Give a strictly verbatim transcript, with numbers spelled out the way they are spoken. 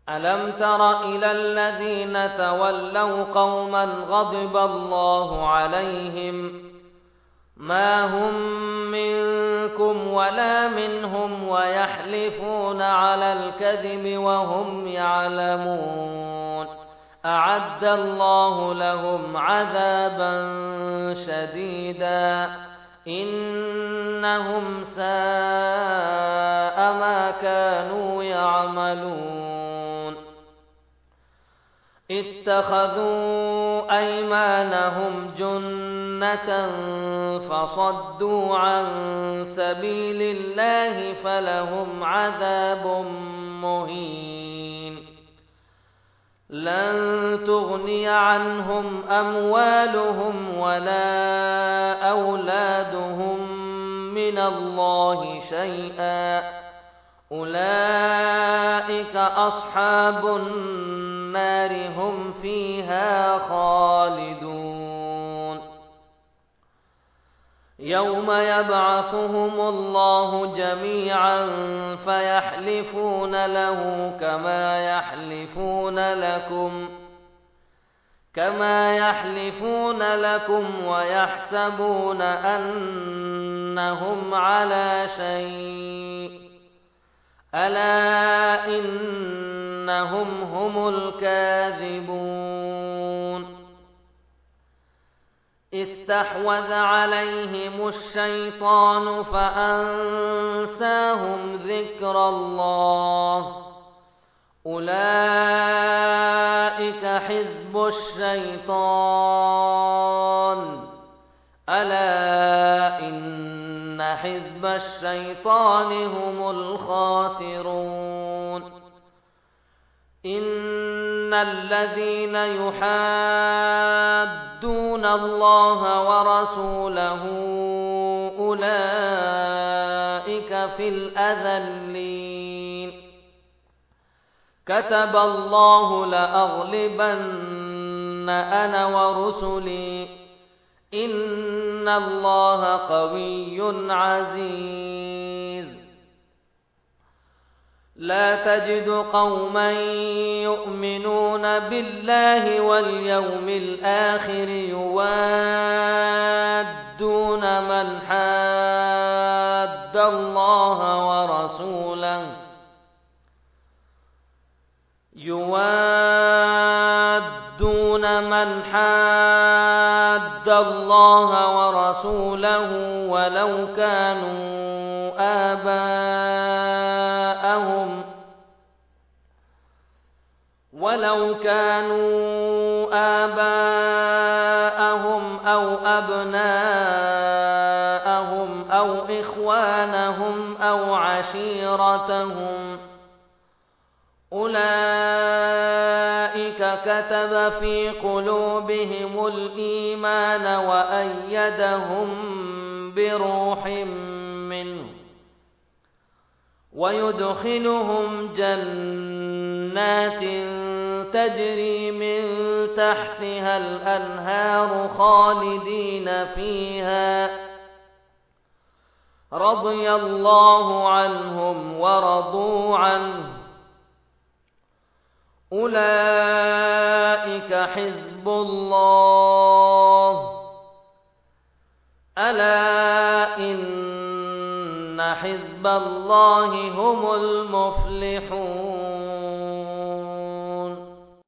ألم تر إلى الذين تولوا قوما غضب الله عليهم ما هم منكم ولا منهم ويحلفون على الكذب وهم يعلمون أعد الله لهم عذابا شديدا إنهم ساء ما كانوا يعملون اتخذوا أيمانهم جنة فصدوا عن سبيل الله فلهم عذاب مهين لن تغني عنهم أموالهم ولا أولادهم من الله شيئا أولئك أصحاب النار هم فيها خالدون يوم يبعثهم الله جميعا فيحلفون له كما يحلفون لكم كما يحلفون لكم ويحسبون أنهم على شيء ألا إنهم هم الكاذبون استحوذ عليهم الشيطان فأنساهم ذكر الله أولئك حزب الشيطان ألا إن حزب الشيطان هم الخاسرون إن الذين يحادون الله ورسوله أولئك في الأذلين كتب الله لأغلبن أنا ورسلي إن الله قوي عزيز لا تجد قوما يؤمنون بالله واليوم الآخر يوادون من حاد الله ورسوله يوادون من حاد الله ورسوله ولو كانوا آباءهم ولو كانوا آباءهم أو أبناءهم أو إخوانهم أو عشيرتهم أولئك كتب في قلوبهم الإيمان وأيدهم بروح منه ويدخلهم جنات تجري من تحتها الأنهار خالدين فيها رضي الله عنهم ورضوا عنه أولئك حزب الله ألا إن حزب الله هم المفلحون